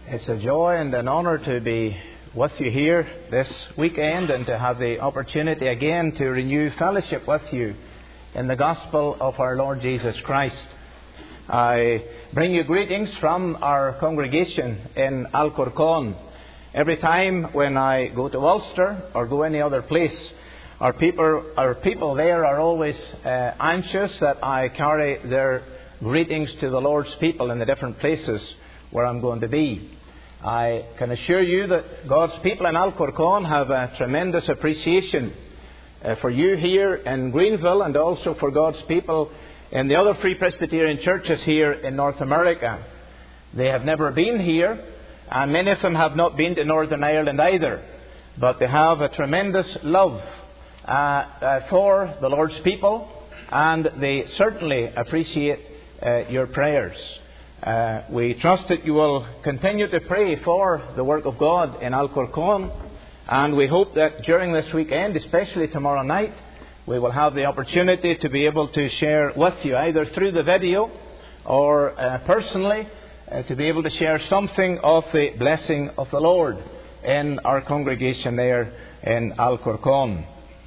It's a joy and an honour to be with you here this weekend and to have the opportunity again to renew fellowship with you in the gospel of our Lord Jesus Christ. I bring you greetings from our congregation in Alcorcón. Every time when I go to Ulster or go any other place, our people there are always anxious that I carry their greetings to the Lord's people in the different places where I'm going to be. I can assure you that God's people in Alcorcón have a tremendous appreciation for you here in Greenville and also for God's people in the other Free Presbyterian churches here in North America. They have never been here, and many of them have not been to Northern Ireland either. But they have a tremendous love for the Lord's people, and they certainly appreciate your prayers. We trust that you will continue to pray for the work of God in Alcorcón, and we hope that during this weekend, especially tomorrow night, we will have the opportunity to be able to share with you, either through the video or personally, to be able to share something of the blessing of the Lord in our congregation there in Alcorcón.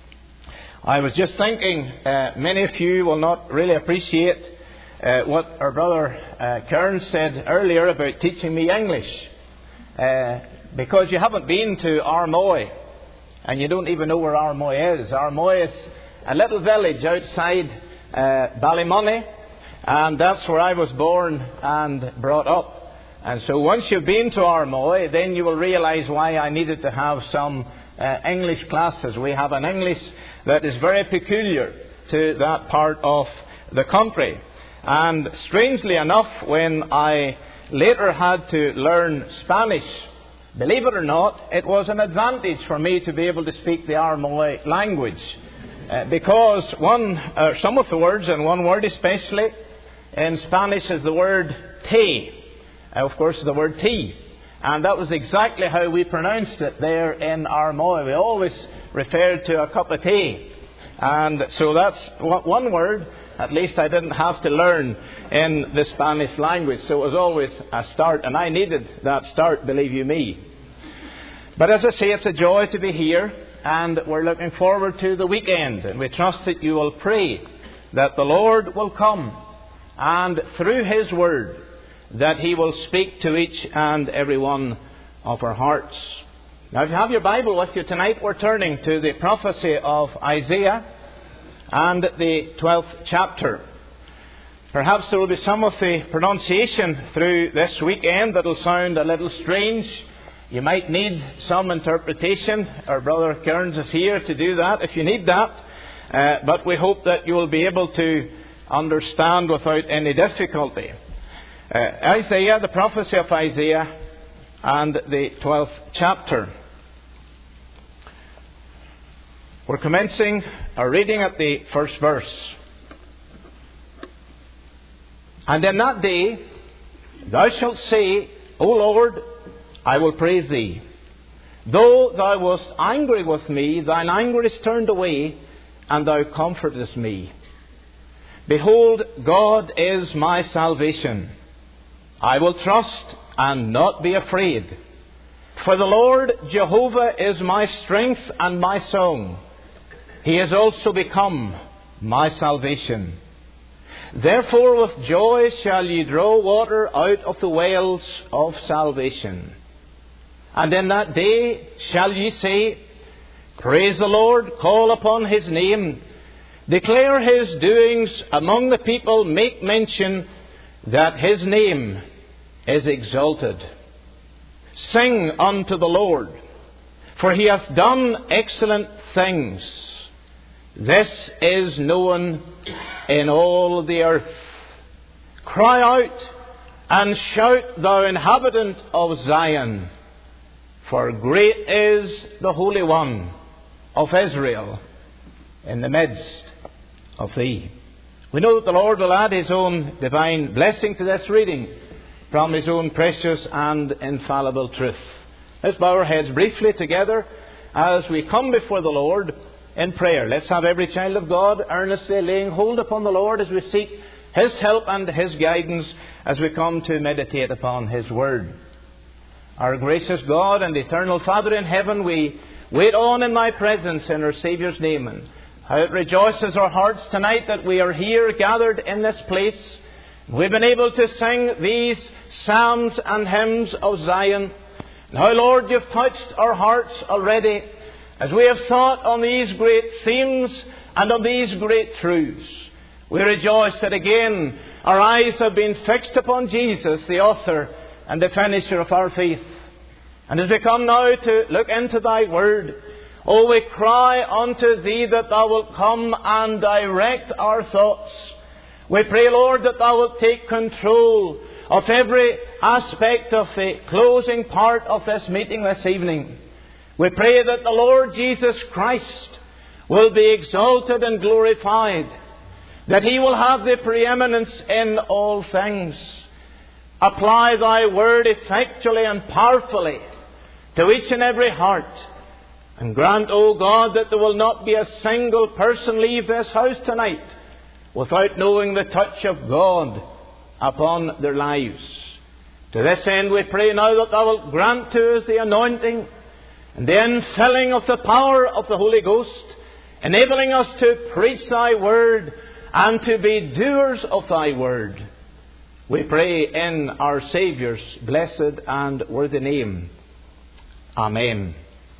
I was just thinking, many of you will not really appreciate what our brother Kern said earlier about teaching me English, because you haven't been to Armoy and you don't even know where Armoy is. Armoy is a little village outside Ballymoney, and that's where I was born and brought up. And so once you've been to Armoy, then you will realise why I needed to have some English classes. We have an English that is very peculiar to that part of the country. And strangely enough, when I later had to learn Spanish, believe it or not, it was an advantage for me to be able to speak the Armoy language. Because some of the words, and one word especially, in Spanish is the word té. Of course, the word tea. And that was exactly how we pronounced it there in Armoy. We always referred to a cup of tea. And so that's one word. At least I didn't have to learn in the Spanish language. So it was always a start. And I needed that start, believe you me. But as I say, it's a joy to be here. And we're looking forward to the weekend. And we trust that you will pray that the Lord will come. And through His Word, that He will speak to each and every one of our hearts. Now, if you have your Bible with you tonight, we're turning to the prophecy of Isaiah and the 12th chapter. Perhaps there will be some of the pronunciation through this weekend that will sound a little strange. You might need some interpretation. Our brother Kearns is here to do that if you need that. But we hope that you will be able to understand without any difficulty. Isaiah, the prophecy of Isaiah and the 12th chapter. We're commencing our reading at the first verse. And in that day thou shalt say, O Lord, I will praise thee. Though thou wast angry with me, thine anger is turned away, and thou comfortest me. Behold, God is my salvation. I will trust and not be afraid. For the Lord Jehovah is my strength and my song. He has also become my salvation. Therefore with joy shall ye draw water out of the wells of salvation. And in that day shall ye say, Praise the Lord, call upon His name, declare His doings among the people, make mention that His name is exalted. Sing unto the Lord, for He hath done excellent things. This is known in all the earth. Cry out and shout, thou inhabitant of Zion, for great is the Holy One of Israel in the midst of thee. We know that the Lord will add His own divine blessing to this reading from His own precious and infallible truth. Let's bow our heads briefly together as we come before the Lord in prayer. Let's have every child of God earnestly laying hold upon the Lord as we seek His help and His guidance as we come to meditate upon His Word. Our gracious God and eternal Father in heaven, we wait on in thy presence in our Saviour's name. And how it rejoices our hearts tonight that we are here gathered in this place. We've been able to sing these psalms and hymns of Zion. And how, Lord, you've touched our hearts already as we have thought on these great themes and on these great truths. We rejoice that again our eyes have been fixed upon Jesus, the author and the finisher of our faith. And as we come now to look into thy word, oh, we cry unto thee that thou wilt come and direct our thoughts. We pray, Lord, that thou wilt take control of every aspect of the closing part of this meeting this evening. We pray that the Lord Jesus Christ will be exalted and glorified, that he will have the preeminence in all things. Apply thy word effectually and powerfully to each and every heart. And grant, O God, that there will not be a single person leave this house tonight without knowing the touch of God upon their lives. To this end we pray now that thou wilt grant to us the anointing and the infilling of the power of the Holy Ghost, enabling us to preach thy word and to be doers of thy word. We pray in our Saviour's blessed and worthy name. Amen.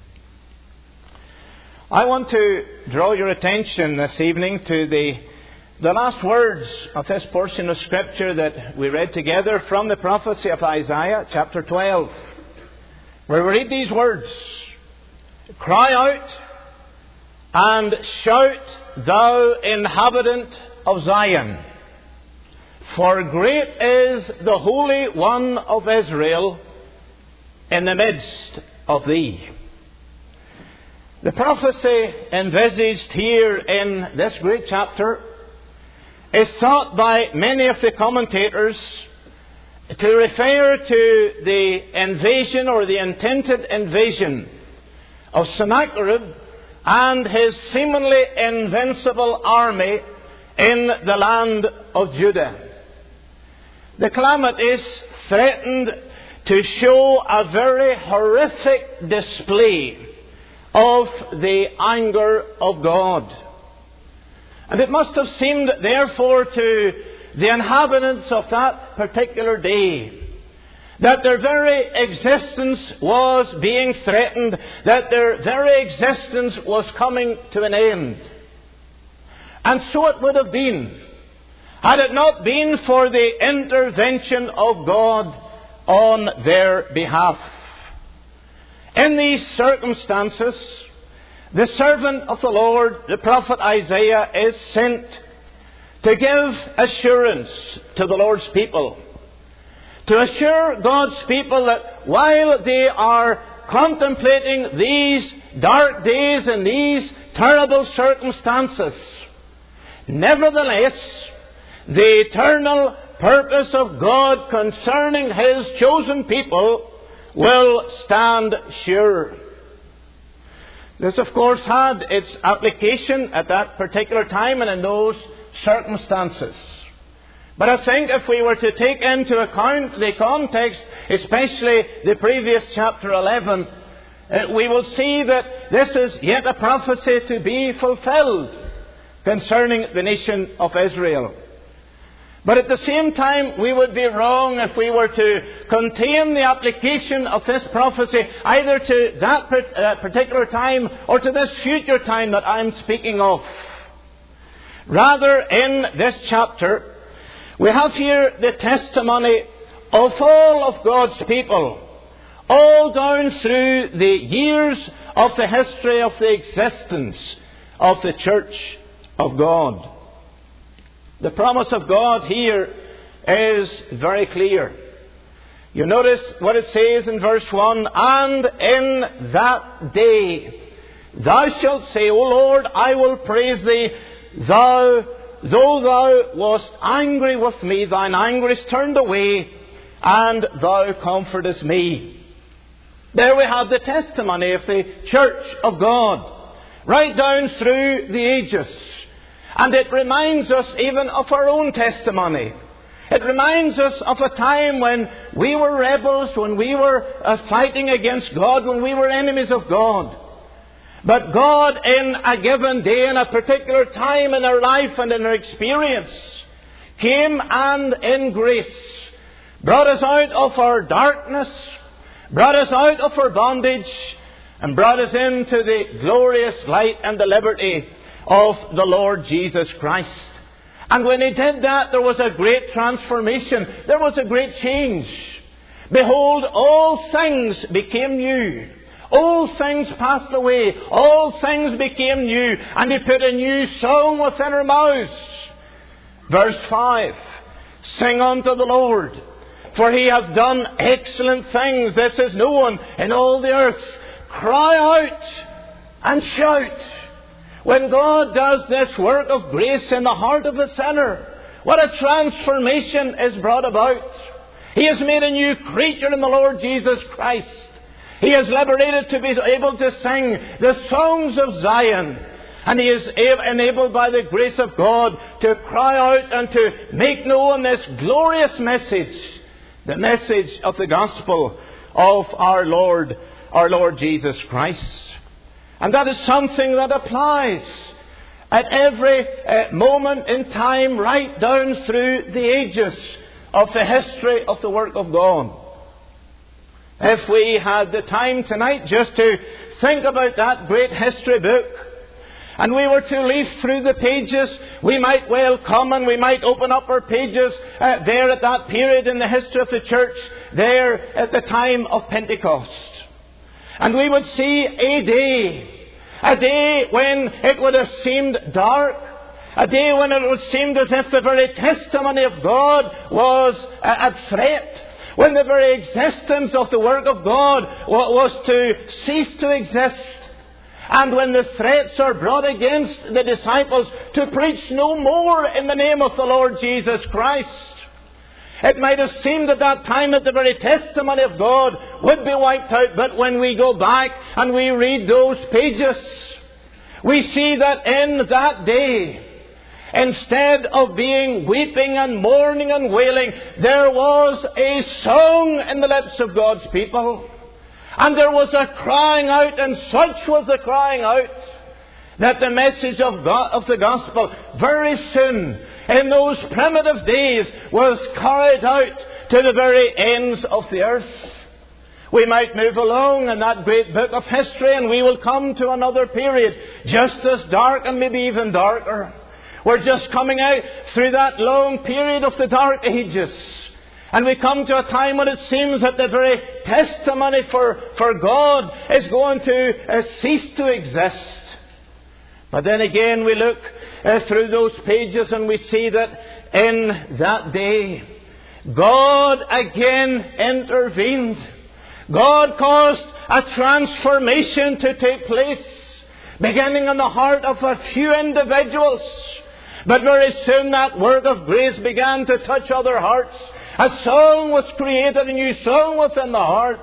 I want to draw your attention this evening to the last words of this portion of Scripture that we read together from the prophecy of Isaiah, chapter 12, where we read these words: "Cry out and shout, thou inhabitant of Zion, for great is the Holy One of Israel in the midst of thee." The prophecy envisaged here in this great chapter is thought by many of the commentators to refer to the invasion or the intended invasion of Sennacherib and his seemingly invincible army in the land of Judah. The calamities threatened to show a very horrific display of the anger of God. And it must have seemed, therefore, to the inhabitants of that particular day that their very existence was being threatened, that their very existence was coming to an end. And so it would have been, had it not been for the intervention of God on their behalf. In these circumstances, the servant of the Lord, the prophet Isaiah, is sent to give assurance to the Lord's people. To assure God's people that while they are contemplating these dark days and these terrible circumstances, nevertheless, the eternal purpose of God concerning His chosen people will stand sure. This, of course, had its application at that particular time and in those circumstances. But I think if we were to take into account the context, especially the previous chapter 11, we will see that this is yet a prophecy to be fulfilled concerning the nation of Israel. But at the same time, we would be wrong if we were to contain the application of this prophecy either to that particular time or to this future time that I'm speaking of. Rather, in this chapter, we have here the testimony of all of God's people, all down through the years of the history of the existence of the Church of God. The promise of God here is very clear. You notice what it says in verse 1, "And in that day thou shalt say, O Lord, I will praise thee, though thou wast angry with me, thine anger is turned away, and thou comfortest me." There we have the testimony of the Church of God, right down through the ages. And it reminds us even of our own testimony. It reminds us of a time when we were rebels, when we were fighting against God, when we were enemies of God. But God, in a given day, in a particular time in our life and in our experience, came and in grace brought us out of our darkness, brought us out of our bondage, and brought us into the glorious light and the liberty of the Lord Jesus Christ. And when He did that, there was a great transformation. There was a great change. Behold, all things became new. Old things passed away. All things became new. And He put a new song within our mouths. Verse 5. Sing unto the Lord, for He hath done excellent things. This is known in all the earth. Cry out and shout. When God does this work of grace in the heart of a sinner, what a transformation is brought about. He has made a new creature in the Lord Jesus Christ. He is liberated to be able to sing the songs of Zion. And he is enabled by the grace of God to cry out and to make known this glorious message, the message of the gospel of our Lord Jesus Christ. And that is something that applies at every moment in time, right down through the ages of the history of the work of God. If we had the time tonight just to think about that great history book, and we were to leaf through the pages, we might well come and we might open up our pages there at that period in the history of the church, there at the time of Pentecost. And we would see a day when it would have seemed dark, a day when it would have seemed as if the very testimony of God was at threat, when the very existence of the work of God was to cease to exist, and when the threats are brought against the disciples to preach no more in the name of the Lord Jesus Christ. It might have seemed at that time that the very testimony of God would be wiped out. But when we go back and we read those pages, we see that in that day, instead of being weeping and mourning and wailing, there was a song in the lips of God's people. And there was a crying out, and such was the crying out, that the message of God, of the gospel, very soon, in those primitive days, was carried out to the very ends of the earth. We might move along in that great book of history, and we will come to another period just as dark and maybe even darker. We're just coming out through that long period of the Dark Ages. And we come to a time when it seems that the very testimony for God is going to cease to exist. But then again we look through those pages and we see that in that day, God again intervened. God caused a transformation to take place, beginning in the heart of a few individuals. But very soon that work of grace began to touch other hearts. A song was created, a new song within the heart.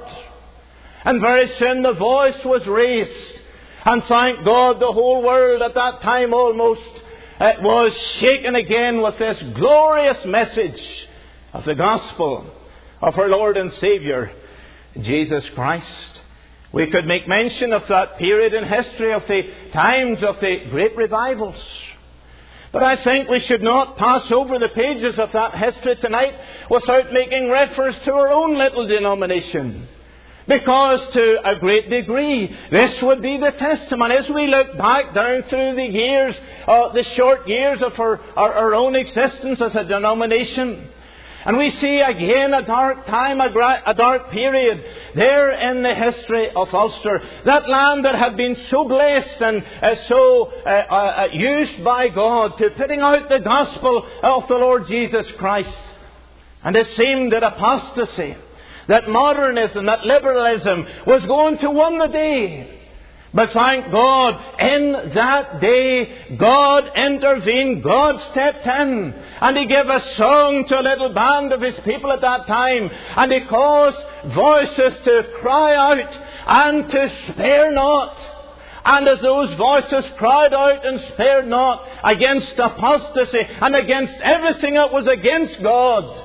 And very soon the voice was raised. And thank God, the whole world at that time almost was shaken again with this glorious message of the gospel of our Lord and Saviour, Jesus Christ. We could make mention of that period in history, of the times of the great revivals. But I think we should not pass over the pages of that history tonight without making reference to our own little denomination. Because to a great degree, this would be the testimony. As we look back down through the years, the short years of our own existence as a denomination, and we see again a dark time, a dark period there in the history of Ulster. That land that had been so blessed and so used by God to putting out the gospel of the Lord Jesus Christ. And it seemed that apostasy, that modernism, that liberalism was going to win the day. But thank God, in that day, God intervened, God stepped in, and He gave a song to a little band of His people at that time, and He caused voices to cry out, and to spare not, And as those voices cried out and spared not against apostasy and against everything that was against God,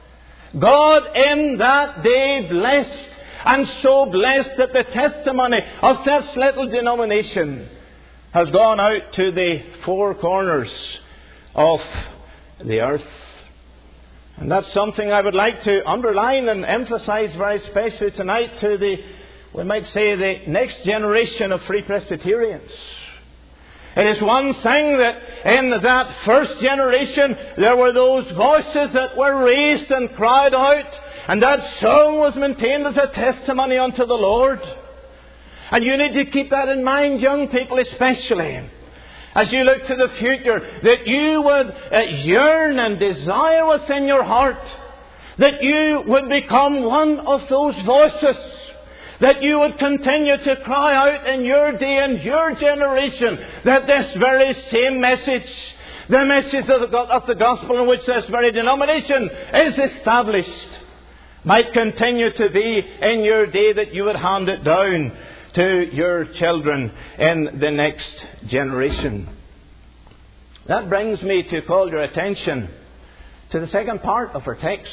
God in that day blessed, and so blessed that the testimony of this little denomination has gone out to the four corners of the earth. And that's something I would like to underline and emphasize very especially tonight to the, we might say, the next generation of Free Presbyterians. It is one thing that in that first generation there were those voices that were raised and cried out, and that song was maintained as a testimony unto the Lord. And you need to keep that in mind, young people especially, as you look to the future, that you would yearn and desire within your heart that you would become one of those voices, that you would continue to cry out in your day and your generation that this very same message, the message of the gospel in which this very denomination is established, might continue to be in your day, that you would hand it down to your children in the next generation. That brings me to call your attention to the second part of our text.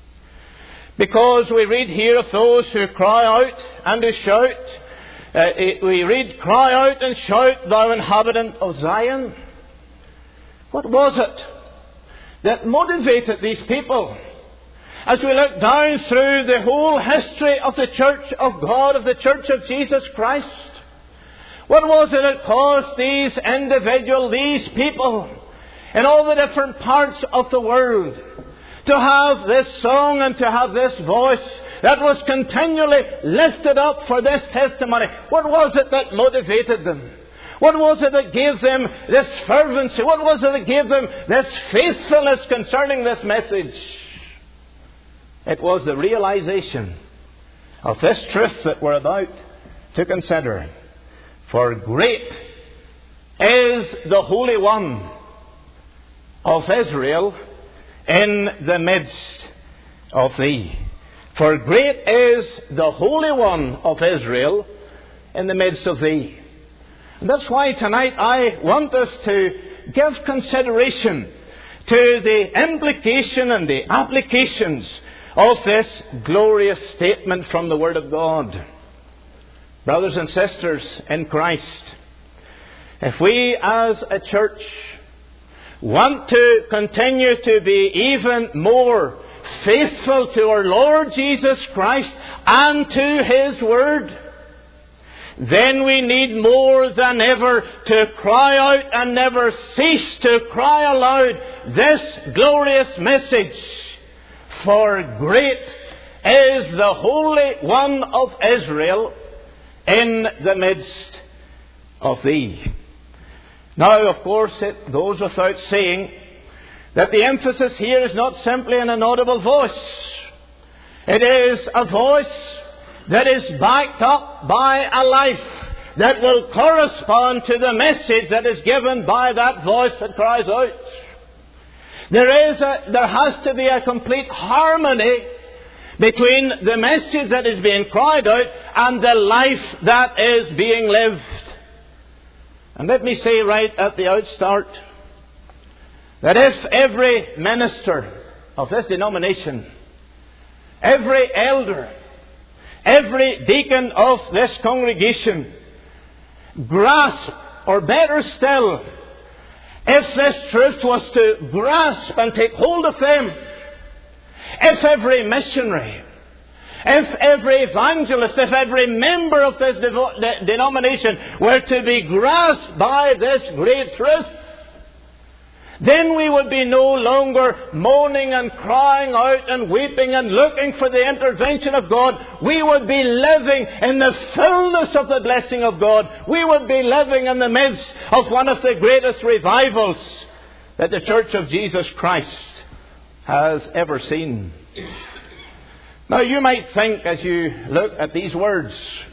Because we read here of those who cry out and who shout. We read, "Cry out and shout, thou inhabitant of Zion." What was it that motivated these people? As we look down through the whole history of the Church of God, of the Church of Jesus Christ, what was it that caused these individuals, these people, in all the different parts of the world, to have this song and to have this voice that was continually lifted up for this testimony? What was it that motivated them? What was it that gave them this fervency? What was it that gave them this faithfulness concerning this message? It was the realization of this truth that we're about to consider. For great is the Holy One of Israel in the midst of thee. For great is the Holy One of Israel in the midst of thee. And that's why tonight I want us to give consideration to the implication and the applications of this glorious statement from the Word of God. Brothers and sisters in Christ, if we as a church want to continue to be even more faithful to our Lord Jesus Christ and to His Word, then we need more than ever to cry out and never cease to cry aloud this glorious message. For great is the Holy One of Israel in the midst of thee. Now, of course, it goes without saying that the emphasis here is not simply an inaudible voice. It is a voice that is backed up by a life that will correspond to the message that is given by that voice that cries out. There has to be a complete harmony between the message that is being cried out and the life that is being lived. And let me say right at the outstart that if every minister of this denomination, every elder, every deacon of this congregation grasp, or better still, if this truth was to grasp and take hold of them, if every missionary, if every evangelist, if every member of this denomination were to be grasped by this great truth, then we would be no longer moaning and crying out and weeping and looking for the intervention of God. We would be living in the fullness of the blessing of God. We would be living in the midst of one of the greatest revivals that the Church of Jesus Christ has ever seen. Now, you might think, as you look at these words,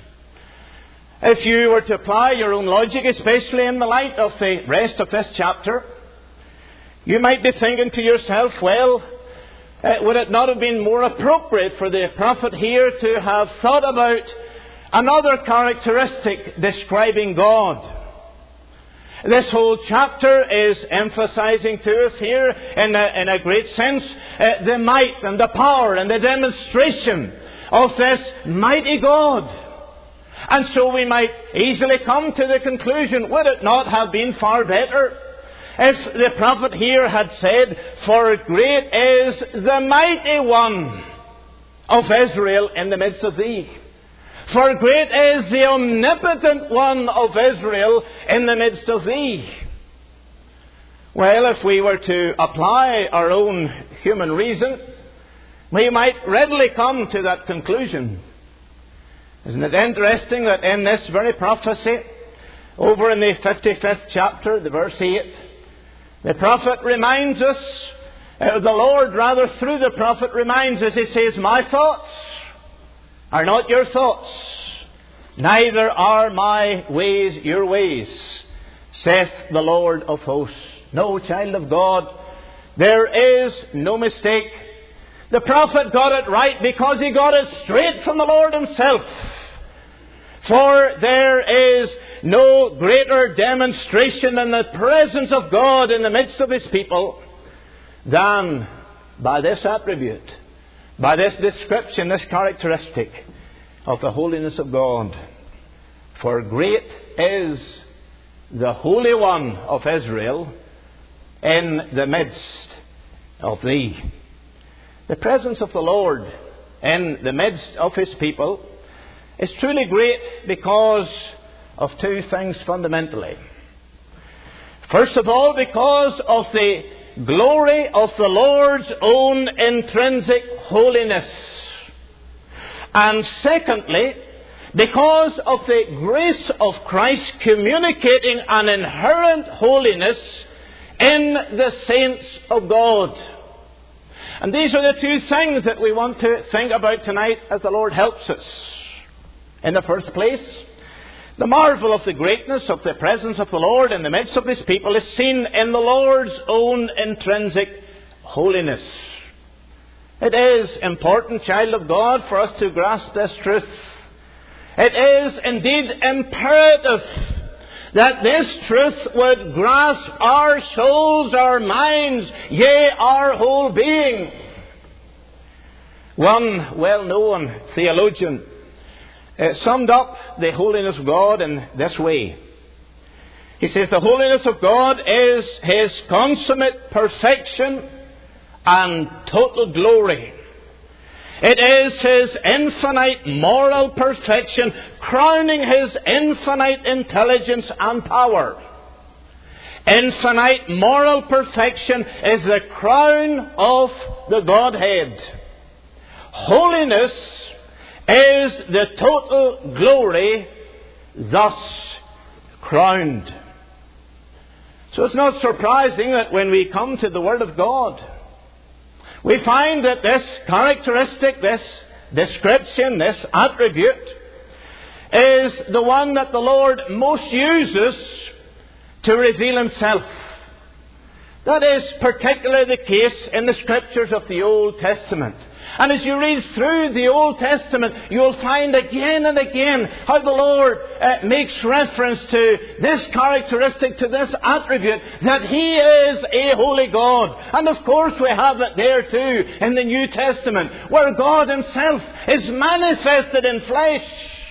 if you were to apply your own logic, especially in the light of the rest of this chapter, you might be thinking to yourself, well, would it not have been more appropriate for the prophet here to have thought about another characteristic describing God. This whole chapter is emphasizing to us here, in a great sense, the might and the power and the demonstration of this mighty God. And so we might easily come to the conclusion, would it not have been far better if the prophet here had said, "For great is the mighty one of Israel in the midst of thee. For great is the omnipotent one of Israel in the midst of thee." Well, if we were to apply our own human reason, we might readily come to that conclusion. Isn't it interesting that in this very prophecy, over in the 55th chapter, the verse 8, the prophet reminds us, the Lord rather through the prophet reminds us, he says, "My thoughts are not your thoughts, neither are my ways your ways, saith the Lord of hosts." No, child of God, there is no mistake. The prophet got it right because he got it straight from the Lord himself. For there is no greater demonstration in the presence of God in the midst of His people than by this attribute, by this description, this characteristic of the holiness of God. For great is the Holy One of Israel in the midst of thee. The presence of the Lord in the midst of His people is truly great because of two things fundamentally. First of all, because of the glory of the Lord's own intrinsic holiness. And secondly, because of the grace of Christ communicating an inherent holiness in the saints of God. And these are the two things that we want to think about tonight as the Lord helps us. In the first place, the marvel of the greatness of the presence of the Lord in the midst of His people is seen in the Lord's own intrinsic holiness. It is important, child of God, for us to grasp this truth. It is indeed imperative that this truth would grasp our souls, our minds, yea, our whole being. One well-known theologian summed up the holiness of God in this way. He says, the holiness of God is His consummate perfection and total glory. It is His infinite moral perfection, crowning His infinite intelligence and power. Infinite moral perfection is the crown of the Godhead. Holiness is the total glory thus crowned. So it's not surprising that when we come to the Word of God, we find that this characteristic, this description, this attribute is the one that the Lord most uses to reveal Himself. That is particularly the case in the Scriptures of the Old Testament. And as you read through the Old Testament, you will find again and again how the Lord makes reference to this characteristic, to this attribute, that He is a holy God. And of course we have it there too in the New Testament, where God Himself is manifested in flesh.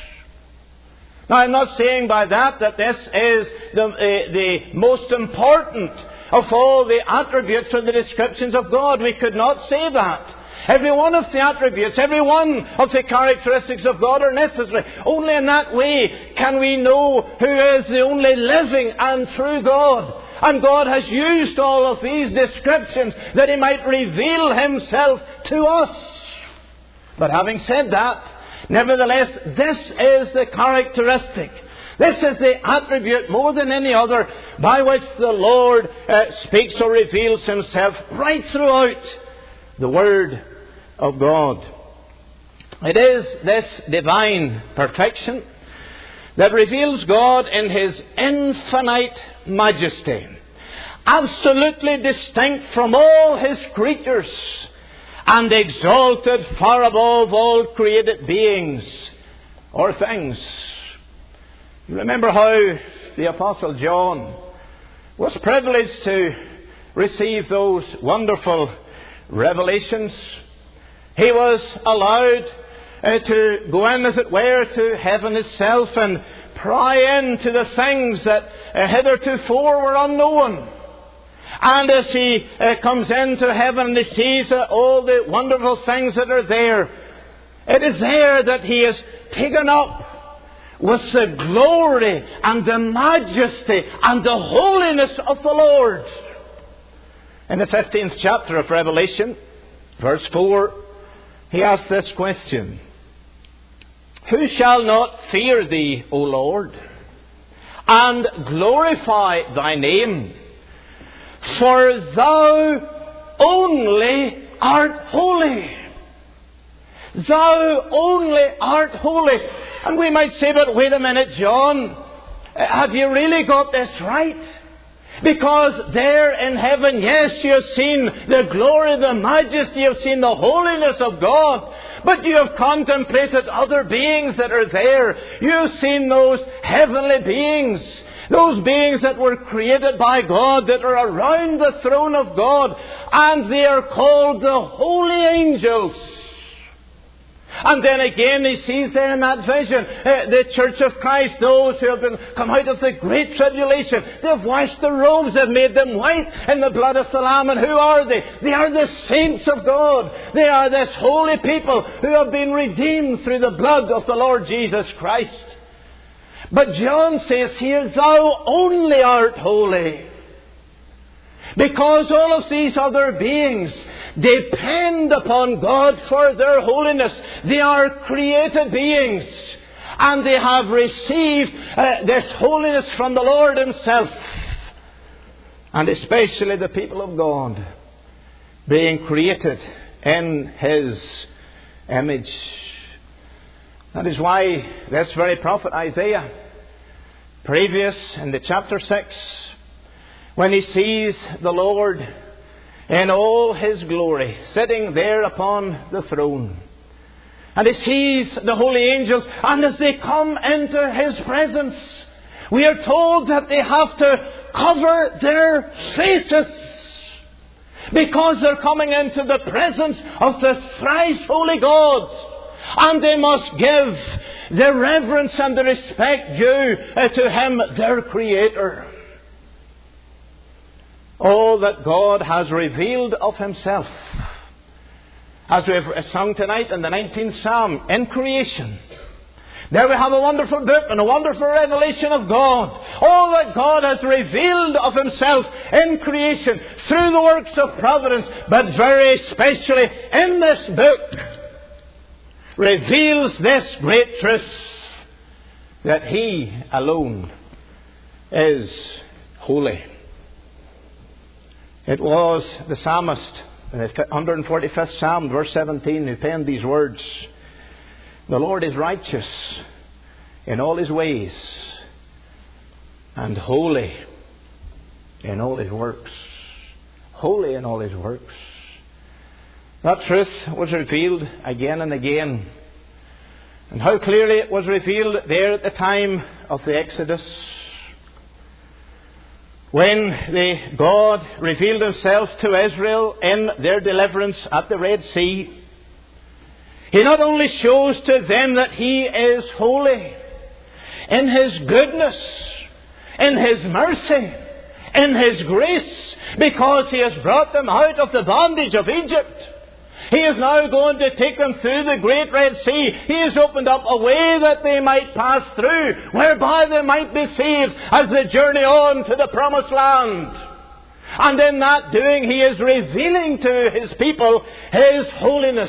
Now I'm not saying by that this is the most important of all the attributes or the descriptions of God. We could not say that. Every one of the attributes, every one of the characteristics of God are necessary. Only in that way can we know who is the only living and true God. And God has used all of these descriptions that He might reveal Himself to us. But having said that, nevertheless, this is the characteristic. This is the attribute more than any other by which the Lord speaks or reveals Himself right throughout the Word of God. It is this divine perfection that reveals God in His infinite majesty, absolutely distinct from all His creatures and exalted far above all created beings or things. You remember how the Apostle John was privileged to receive those wonderful revelations. He was allowed to go in, as it were, to heaven itself and pry into the things that hithertofore were unknown. And as he comes into heaven and he sees all the wonderful things that are there, it is there that he is taken up with the glory and the majesty and the holiness of the Lord. In the 15th chapter of Revelation, verse 4, he asks this question: Who shall not fear thee, O Lord, and glorify thy name? For thou only art holy. Thou only art holy. And we might say, but wait a minute, John, have you really got this right? Because there in heaven, yes, you have seen the glory, the majesty, you have seen the holiness of God, but you have contemplated other beings that are there. You have seen those heavenly beings, those beings that were created by God, that are around the throne of God, and they are called the holy angels. And then again he sees there in that vision the church of Christ, those who have come out of the great tribulation. They've washed their robes, they've made them white in the blood of the Lamb. And who are they? They are the saints of God. They are this holy people who have been redeemed through the blood of the Lord Jesus Christ. But John says here, thou only art holy. Because all of these other beings depend upon God for their holiness. They are created beings, and they have received this holiness from the Lord Himself. And especially the people of God, being created in His image. That is why this very prophet Isaiah, previous in the chapter 6, when he sees the Lord in all His glory, sitting there upon the throne, and he sees the holy angels, and as they come into His presence, we are told that they have to cover their faces, because they're coming into the presence of the thrice holy God, and they must give the reverence and the respect due to Him, their Creator. All that God has revealed of Himself, as we have sung tonight in the 19th Psalm, in creation. There we have a wonderful book and a wonderful revelation of God. All that God has revealed of Himself in creation through the works of providence, but very especially in this book, reveals this great truth, that He alone is holy. It was the psalmist in the 145th Psalm, verse 17, who penned these words: The Lord is righteous in all His ways, and holy in all His works. Holy in all His works. That truth was revealed again and again. And how clearly it was revealed there at the time of the Exodus, when God revealed Himself to Israel in their deliverance at the Red Sea. He not only shows to them that He is holy in His goodness, in His mercy, in His grace, because He has brought them out of the bondage of Egypt. He is now going to take them through the great Red Sea. He has opened up a way that they might pass through, whereby they might be saved as they journey on to the promised land. And in that doing, He is revealing to His people His holiness.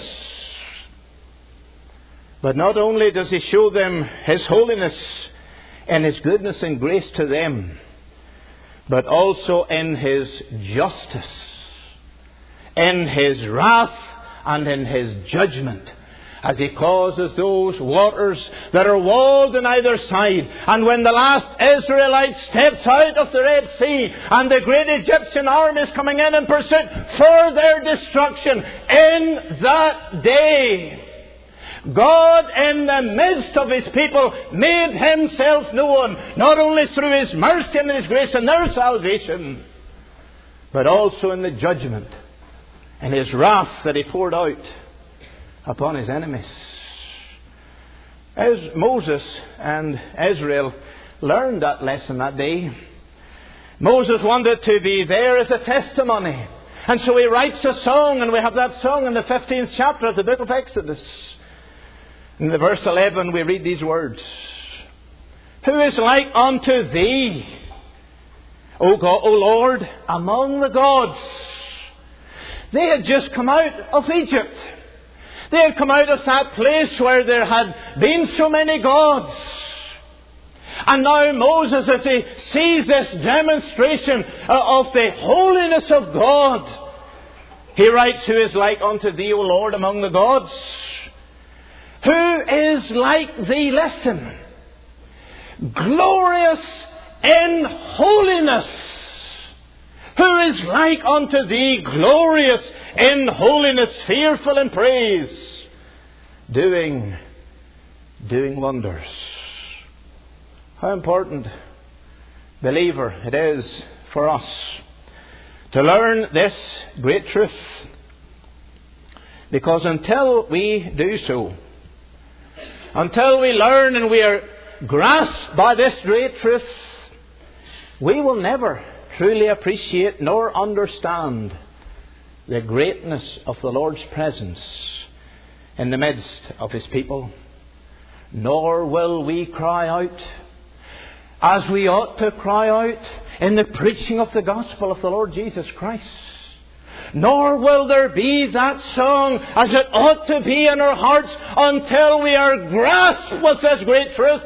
But not only does He show them His holiness and His goodness and grace to them, but also in His justice, in His wrath, and in His judgment, as He causes those waters that are walled on either side. And when the last Israelite steps out of the Red Sea, and the great Egyptian army is coming in pursuit for their destruction, in that day, God in the midst of His people made Himself known, not only through His mercy and His grace and their salvation, but also in the judgment and His wrath that He poured out upon His enemies. As Moses and Israel learned that lesson that day, Moses wanted to be there as a testimony. And so he writes a song, and we have that song in the 15th chapter of the book of Exodus. In the verse 11 we read these words: "Who is like unto Thee, O God, O Lord, among the gods?" They had just come out of Egypt. They had come out of that place where there had been so many gods. And now Moses, as he sees this demonstration of the holiness of God, he writes, "Who is like unto Thee, O Lord, among the gods? Who is like Thee?" Listen. "Glorious in holiness." Who is like unto Thee, glorious in holiness, fearful in praise, doing wonders. How important, believer, it is for us to learn this great truth. Because until we do so, until we learn and we are grasped by this great truth, we will never truly appreciate nor understand the greatness of the Lord's presence in the midst of His people. Nor will we cry out as we ought to cry out in the preaching of the gospel of the Lord Jesus Christ. Nor will there be that song as it ought to be in our hearts until we are grasped with this great truth.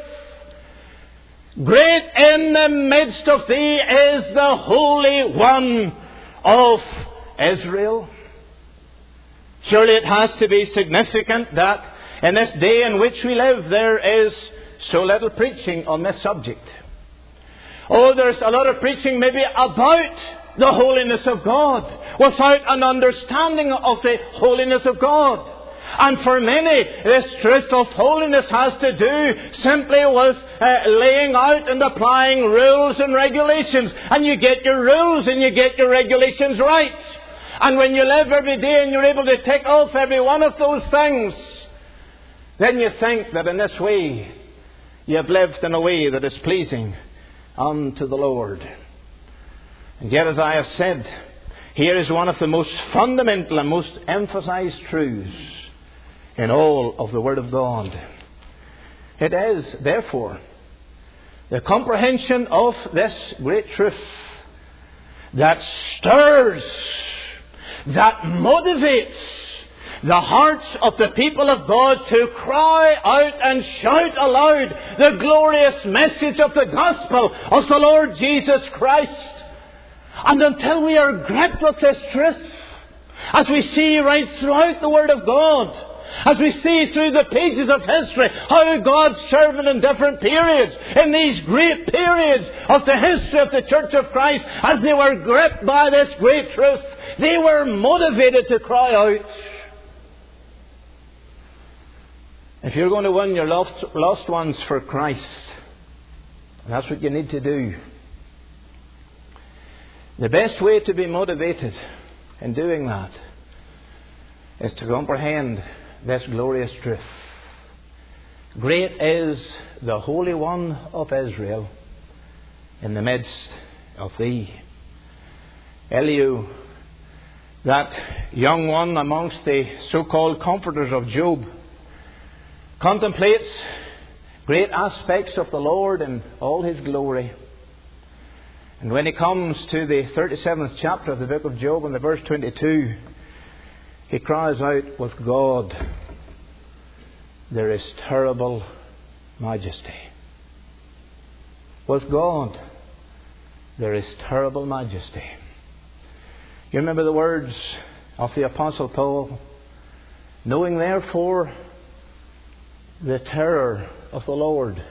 Great in the midst of Thee is the Holy One of Israel. Surely it has to be significant that in this day in which we live there is so little preaching on this subject. Oh, there's a lot of preaching maybe about the holiness of God without an understanding of the holiness of God. And for many, this truth of holiness has to do simply with laying out and applying rules and regulations. And you get your rules and you get your regulations right. And when you live every day and you're able to tick off every one of those things, then you think that in this way you have lived in a way that is pleasing unto the Lord. And yet, as I have said, here is one of the most fundamental and most emphasized truths in all of the Word of God. It is, therefore, the comprehension of this great truth that stirs, that motivates the hearts of the people of God to cry out and shout aloud the glorious message of the gospel of the Lord Jesus Christ. And until we are gripped with this truth, as we see right throughout the Word of God, as we see through the pages of history how God served in different periods, in these great periods of the history of the Church of Christ, as they were gripped by this great truth, they were motivated to cry out. If you're going to win your lost ones for Christ, that's what you need to do. The best way to be motivated in doing that is to comprehend this glorious truth. Great is the Holy One of Israel in the midst of Thee. Elihu, that young one amongst the so-called comforters of Job, contemplates great aspects of the Lord in all His glory. And when he comes to the 37th chapter of the book of Job and the verse 22, he cries out, "With God there is terrible majesty." With God there is terrible majesty. You remember the words of the Apostle Paul, "Knowing therefore the terror of the Lord."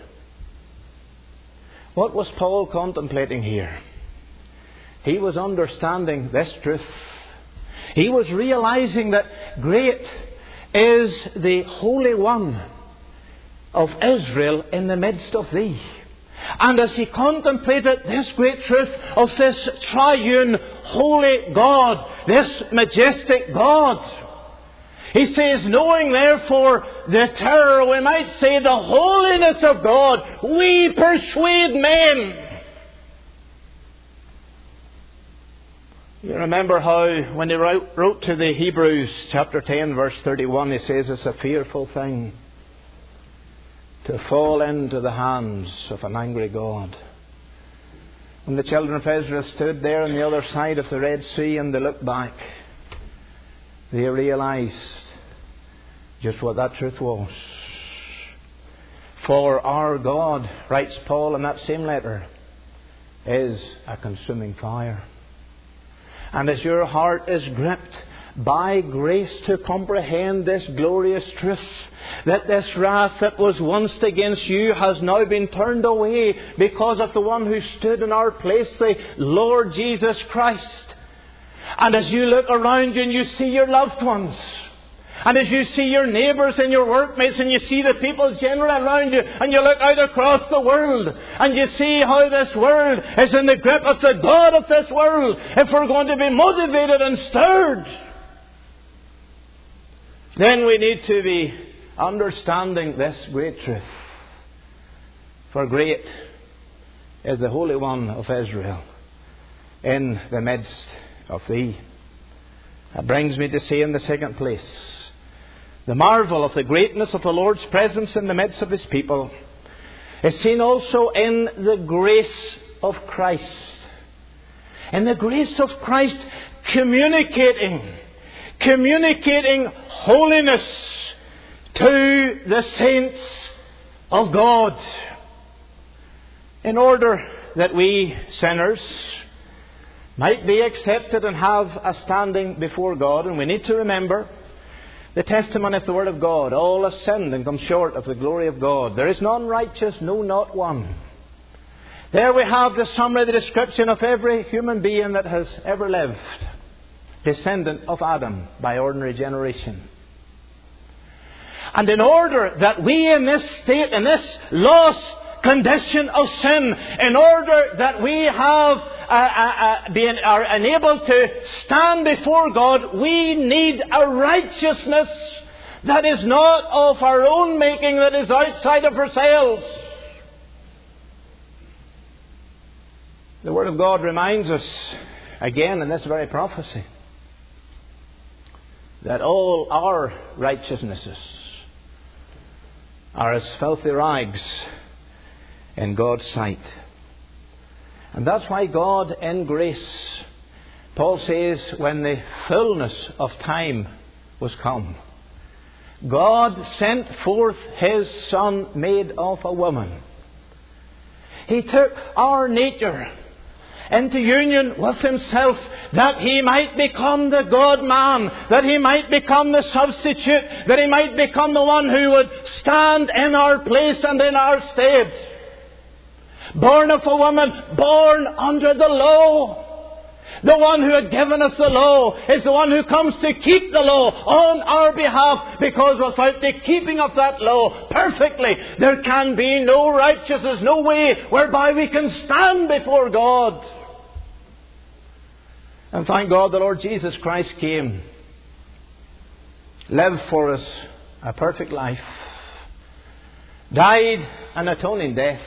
What was Paul contemplating here? He was understanding this truth. He was realizing that great is the Holy One of Israel in the midst of thee. And as he contemplated this great truth of this triune holy God, this majestic God, he says, knowing therefore the terror, we might say the holiness of God, we persuade men. You remember how when he wrote to the Hebrews chapter 10 verse 31, he says it's a fearful thing to fall into the hands of an angry God. When the children of Israel stood there on the other side of the Red Sea and they looked back, they realized just what that truth was. For our God, writes Paul in that same letter, is a consuming fire. And as your heart is gripped by grace to comprehend this glorious truth, that this wrath that was once against you has now been turned away because of the one who stood in our place, the Lord Jesus Christ. And as you look around you and you see your loved ones, and as you see your neighbours and your workmates, and you see the people generally around you, and you look out across the world, and you see how this world is in the grip of the God of this world, if we're going to be motivated and stirred, then we need to be understanding this great truth. For great is the Holy One of Israel in the midst of thee. That brings me to say in the second place, the marvel of the greatness of the Lord's presence in the midst of His people is seen also in the grace of Christ. In the grace of Christ communicating holiness to the saints of God, in order that we sinners might be accepted and have a standing before God. And we need to remember the testimony of the Word of God. All have sinned and come short of the glory of God. There is none righteous, no, not one. There we have the summary, the description of every human being that has ever lived, descendant of Adam by ordinary generation. And in order that we in this state, in this lost condition of sin, in order that we have are enabled to stand before God, we need a righteousness that is not of our own making, that is outside of ourselves. The Word of God reminds us again in this very prophecy that all our righteousnesses are as filthy rags in God's sight. And that's why God in grace, Paul says, when the fullness of time was come, God sent forth His Son made of a woman. He took our nature into union with Himself, that He might become the God-man, that He might become the substitute, that He might become the one who would stand in our place and in our stead. Born of a woman, born under the law. The one who had given us the law is the one who comes to keep the law on our behalf, because without the keeping of that law perfectly, there can be no righteousness, no way whereby we can stand before God. And thank God the Lord Jesus Christ came, lived for us a perfect life, died an atoning death,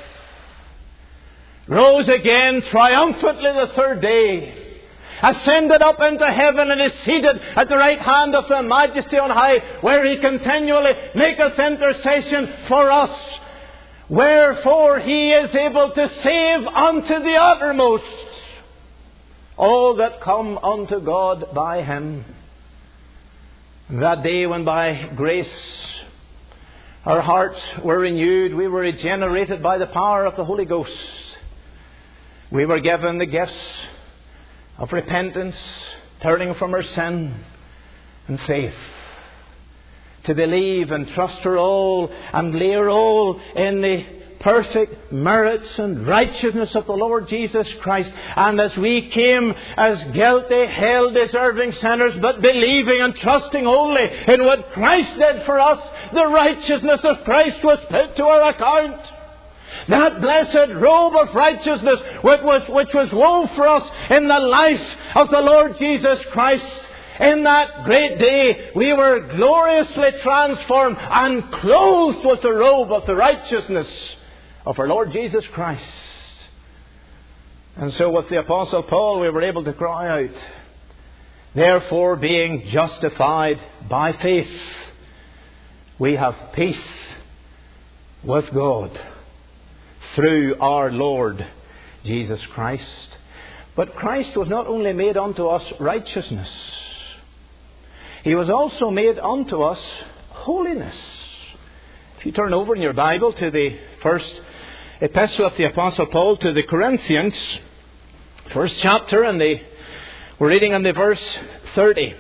rose again triumphantly the third day, ascended up into heaven, and is seated at the right hand of the Majesty on high, where He continually maketh intercession for us. Wherefore He is able to save unto the uttermost all that come unto God by Him. That day when by grace our hearts were renewed, we were regenerated by the power of the Holy Ghost. We were given the gifts of repentance, turning from our sin, and faith, to believe and trust her all and lay her all in the perfect merits and righteousness of the Lord Jesus Christ. And as we came as guilty, hell-deserving sinners, but believing and trusting only in what Christ did for us, the righteousness of Christ was put to our account. That blessed robe of righteousness which was wove for us in the life of the Lord Jesus Christ. In that great day, we were gloriously transformed and clothed with the robe of the righteousness of our Lord Jesus Christ. And so with the Apostle Paul, we were able to cry out, therefore, being justified by faith, we have peace with God through our Lord Jesus Christ. But Christ was not only made unto us righteousness, He was also made unto us holiness. If you turn over in your Bible to the first epistle of the Apostle Paul to the Corinthians, first chapter, and we're reading in the verse 30.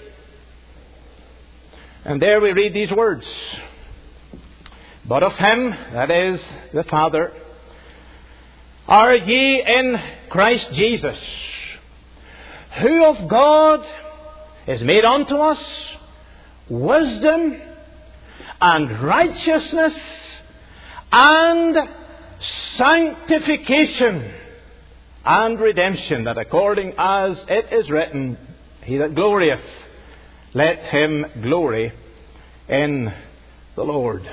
And there we read these words. But of Him, that is the Father, are ye in Christ Jesus, who of God is made unto us wisdom and righteousness and sanctification and redemption, that according as it is written, he that glorieth, let him glory in the Lord.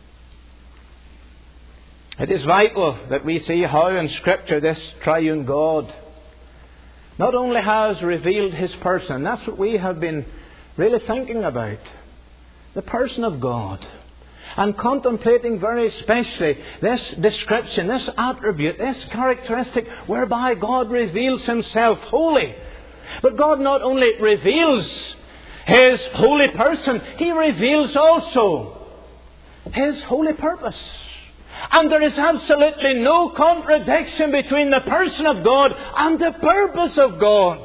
It is vital that we see how in Scripture this triune God not only has revealed His person, that's what we have been really thinking about, the person of God, and contemplating very especially this description, this attribute, this characteristic whereby God reveals Himself holy. But God not only reveals His holy person, He reveals also His holy purpose. And there is absolutely no contradiction between the person of God and the purpose of God.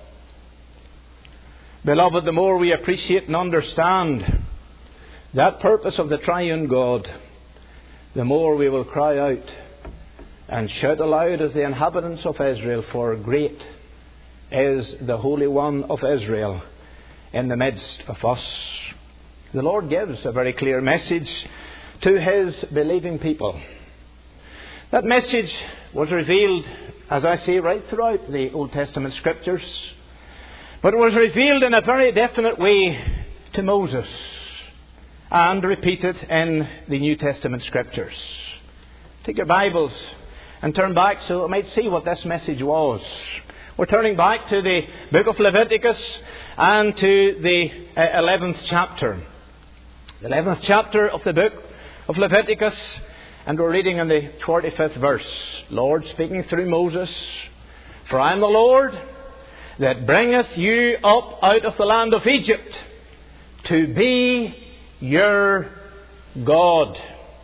Beloved, the more we appreciate and understand that purpose of the triune God, the more we will cry out and shout aloud as the inhabitants of Israel, for great is the Holy One of Israel in the midst of us. The Lord gives a very clear message to His believing people. That message was revealed, as I say, right throughout the Old Testament Scriptures. But it was revealed in a very definite way to Moses and repeated in the New Testament Scriptures. Take your Bibles and turn back so you might see what this message was. We're turning back to the book of Leviticus and to the 11th chapter. The 11th chapter of the book of Leviticus, and we're reading in the 45th verse. Lord speaking through Moses, for I am the Lord that bringeth you up out of the land of Egypt to be your God.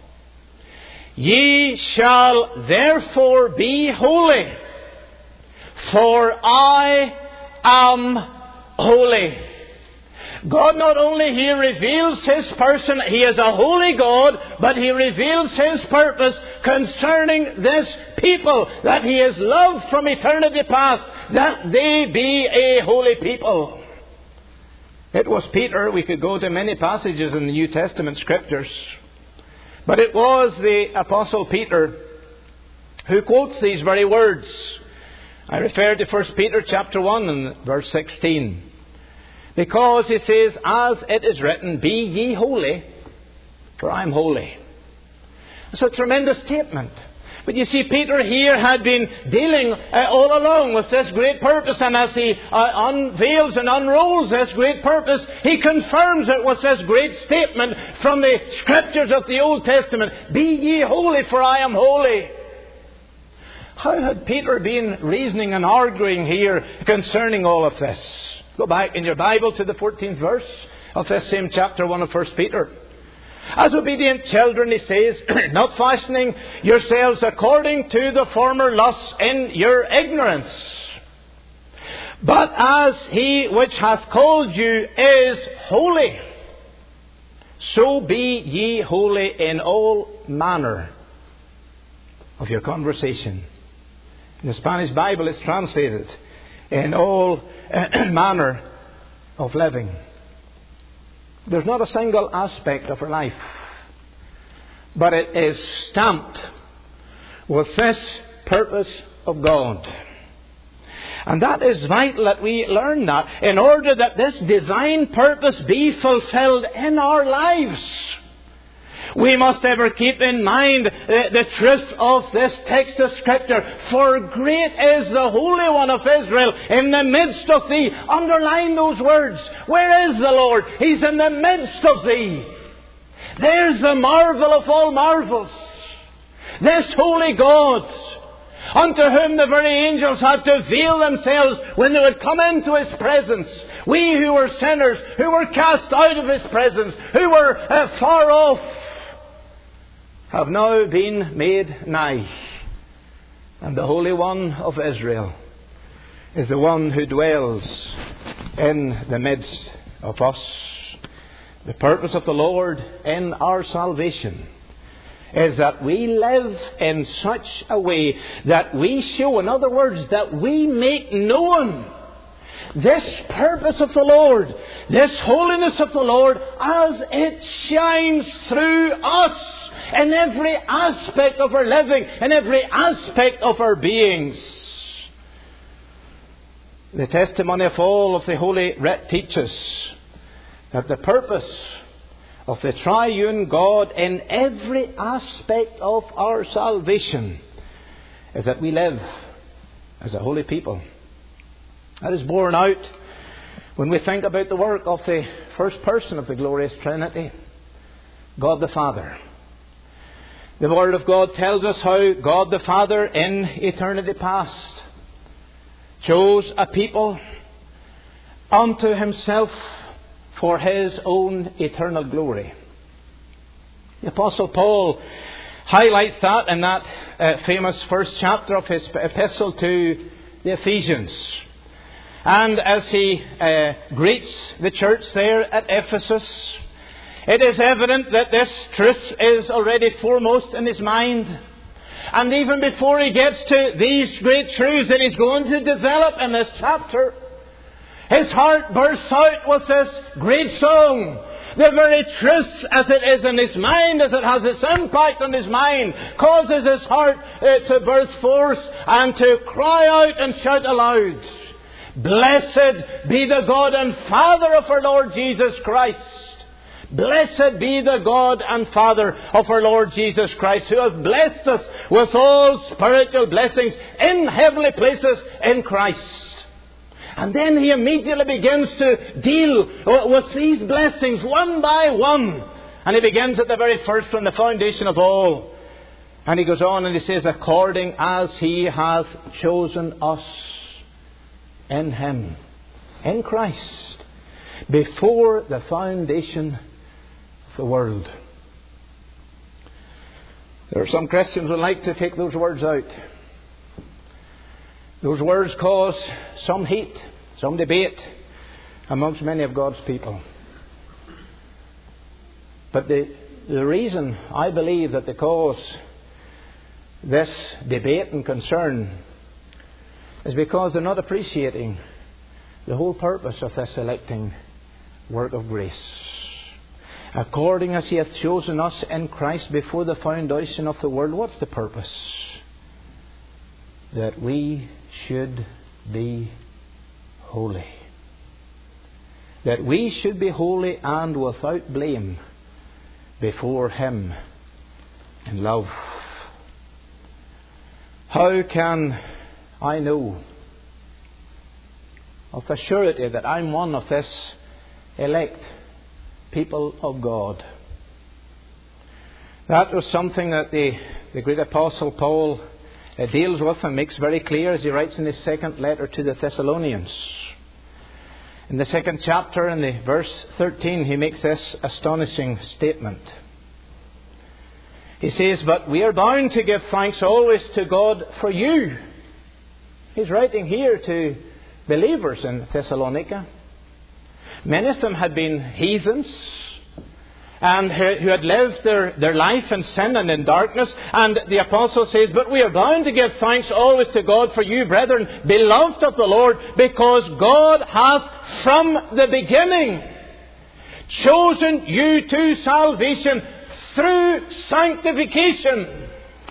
Ye shall therefore be holy, for I am holy. God not only here reveals His person, He is a holy God, but He reveals His purpose concerning this people that He has loved from eternity past, that they be a holy people. It was Peter. We could go to many passages in the New Testament Scriptures, but it was the Apostle Peter who quotes these very words. I refer to 1 Peter chapter 1 and verse 16. Because he says, as it is written, be ye holy, for I am holy. It's a tremendous statement. But you see, Peter here had been dealing all along with this great purpose. And as he unveils and unrolls this great purpose, he confirms it with this great statement from the Scriptures of the Old Testament. Be ye holy, for I am holy. How had Peter been reasoning and arguing here concerning all of this? Go back in your Bible to the 14th verse of this same chapter 1 of 1 Peter. As obedient children, he says, not fashioning yourselves according to the former lusts in your ignorance, but as He which hath called you is holy, so be ye holy in all manner of your conversation. In the Spanish Bible it's translated, in all manner of living. There's not a single aspect of our life, but it is stamped with this purpose of God. And that is vital that we learn that in order that this divine purpose be fulfilled in our lives. We must ever keep in mind the truth of this text of Scripture. For great is the Holy One of Israel in the midst of thee. Underline those words. Where is the Lord? He's in the midst of thee. There's the marvel of all marvels. This holy God, unto whom the very angels had to veil themselves when they would come into His presence. We who were sinners, who were cast out of His presence, who were far off, have now been made nigh. And the Holy One of Israel is the one who dwells in the midst of us. The purpose of the Lord in our salvation is that we live in such a way that we show, in other words, that we make known this purpose of the Lord, this holiness of the Lord, as it shines through us in every aspect of our living, in every aspect of our beings. The testimony of all of the Holy Writ teaches that the purpose of the triune God in every aspect of our salvation is that we live as a holy people. That is borne out when we think about the work of the first person of the glorious Trinity, God the Father. The Word of God tells us how God the Father in eternity past chose a people unto Himself for His own eternal glory. The Apostle Paul highlights that in that famous first chapter of his epistle to the Ephesians. And as he greets the church there at Ephesus, it is evident that this truth is already foremost in his mind. And even before he gets to these great truths that he's going to develop in this chapter, his heart bursts out with this great song. The very truth as it is in his mind, as it has its impact on his mind, causes his heart to burst forth and to cry out and shout aloud, "Blessed be the God and Father of our Lord Jesus Christ. Blessed be the God and Father of our Lord Jesus Christ, who has blessed us with all spiritual blessings in heavenly places in Christ." And then he immediately begins to deal with these blessings one by one. And he begins at the very first, from the foundation of all. And he goes on and he says, "According as He hath chosen us in Him," in Christ, "before the foundation of the world." There are some Christians who like to take those words out. Those words cause some heat, some debate amongst many of God's people. But the reason I believe that they cause this debate and concern is because they're not appreciating the whole purpose of this electing work of grace. According as He hath chosen us in Christ before the foundation of the world. What's the purpose? That we should be holy. That we should be holy and without blame before Him in love. How can I know of a surety that I'm one of this elect people of God? That was something that the great Apostle Paul deals with and makes very clear as he writes in his second letter to the Thessalonians. In the second chapter, in the verse 13, he makes this astonishing statement. He says, "But we are bound to give thanks always to God for you." He's writing here to believers in Thessalonica. Many of them had been heathens. and who had lived their life in sin and in darkness. And the apostle says, "But we are bound to give thanks always to God for you, brethren, beloved of the Lord, because God hath from the beginning chosen you to salvation through sanctification."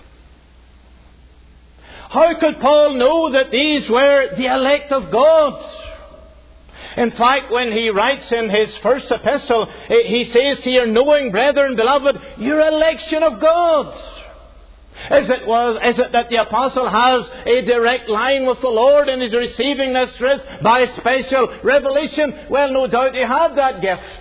How could Paul know that these were the elect of God? In fact, when he writes in his first epistle, he says here, "Knowing, brethren, beloved, your election of God." Is it that the apostle has a direct line with the Lord and is receiving this truth by special revelation? Well, no doubt he had that gift.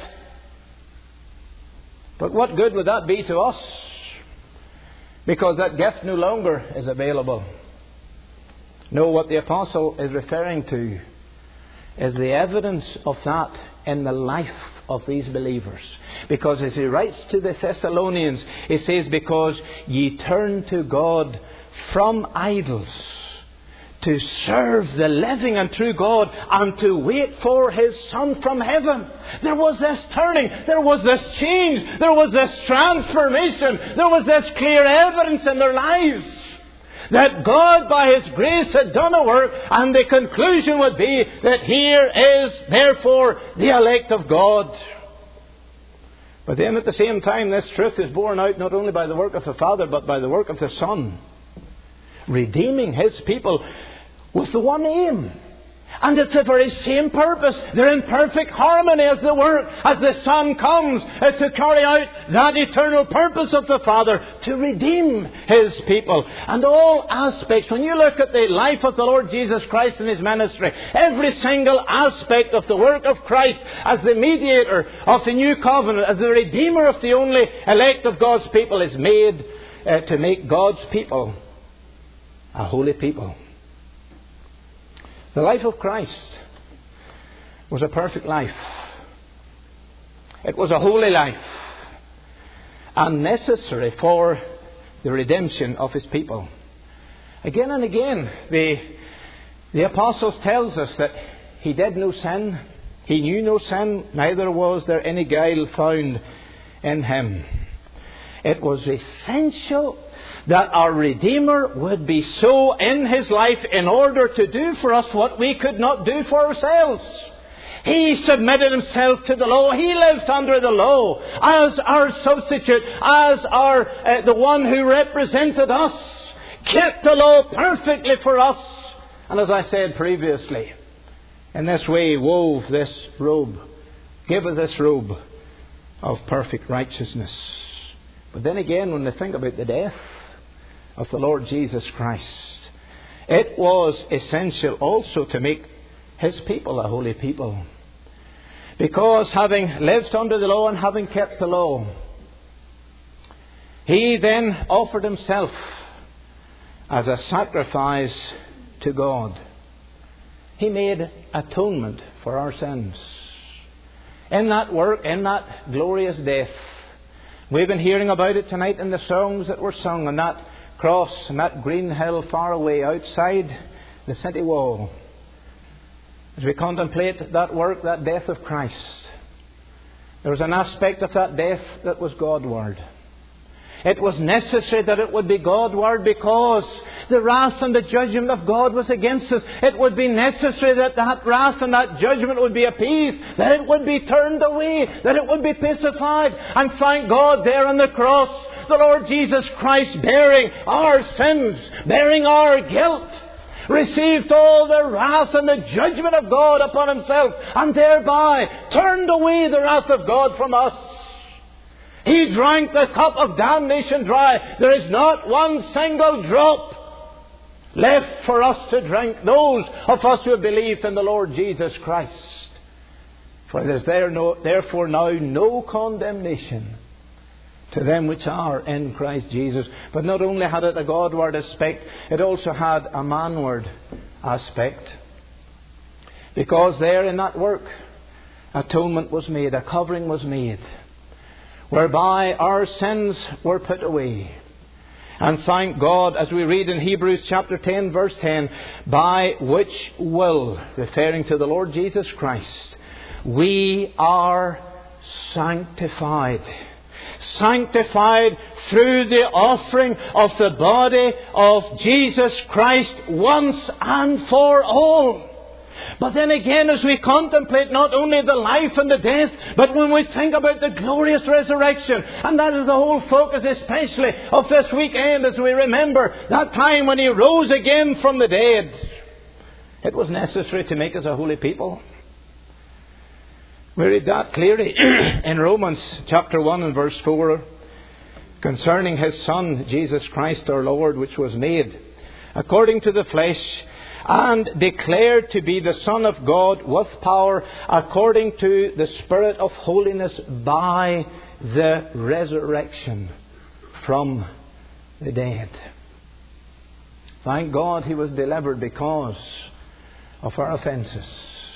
But what good would that be to us? Because that gift no longer is available. No, what the apostle is referring to is the evidence of that in the life of these believers. Because as he writes to the Thessalonians, he says, "Because ye turn to God from idols, to serve the living and true God, and to wait for His Son from heaven." There was this turning, there was this change, there was this transformation, there was this clear evidence in their lives that God by His grace had done a work, and the conclusion would be that here is therefore the elect of God. But then at the same time, this truth is borne out not only by the work of the Father, but by the work of the Son, redeeming His people with the one aim. And it's the very same purpose. They're in perfect harmony as the work, as the Son comes to carry out that eternal purpose of the Father, to redeem His people. And all aspects, when you look at the life of the Lord Jesus Christ and His ministry, every single aspect of the work of Christ as the mediator of the new covenant, as the redeemer of the only elect of God's people, is made to make God's people a holy people. The life of Christ was a perfect life. It was a holy life, and necessary for the redemption of His people. Again and again, the apostles tells us that He did no sin, He knew no sin, neither was there any guile found in Him. It was essential that our Redeemer would be so in His life in order to do for us what we could not do for ourselves. He submitted Himself to the law. He lived under the law as our substitute, as the one who represented us, kept the law perfectly for us. And as I said previously, in this way wove this robe, gave us this robe of perfect righteousness. But then again, when we think about the death of the Lord Jesus Christ, it was essential also to make His people a holy people. Because having lived under the law and having kept the law, He then offered Himself as a sacrifice to God. He made atonement for our sins. In that work, in that glorious death, we've been hearing about it tonight in the songs that were sung on that cross and that green hill far away outside the city wall. As we contemplate that work, that death of Christ, there was an aspect of that death that was Godward. It was necessary that it would be Godward because the wrath and the judgment of God was against us. It would be necessary that that wrath and that judgment would be appeased, that it would be turned away, that it would be pacified. And thank God, there on the cross, the Lord Jesus Christ, bearing our sins, bearing our guilt, received all the wrath and the judgment of God upon Himself, and thereby turned away the wrath of God from us. He drank the cup of damnation dry. There is not one single drop left for us to drink, those of us who have believed in the Lord Jesus Christ. For there is therefore now no condemnation to them which are in Christ Jesus. But not only had it a Godward aspect, it also had a manward aspect. Because there in that work, atonement was made, a covering was made, whereby our sins were put away. And thank God, as we read in Hebrews chapter 10, verse 10, by which will, referring to the Lord Jesus Christ, we are sanctified sanctified through the offering of the body of Jesus Christ once and for all. But then again, as we contemplate not only the life and the death, but when we think about the glorious resurrection, and that is the whole focus especially of this weekend as we remember that time when He rose again from the dead, it was necessary to make us a holy people. We read that clearly in Romans chapter 1 and verse 4 concerning His Son, Jesus Christ our Lord, which was made according to the flesh and declared to be the Son of God with power according to the Spirit of holiness by the resurrection from the dead. Thank God He was delivered because of our offences.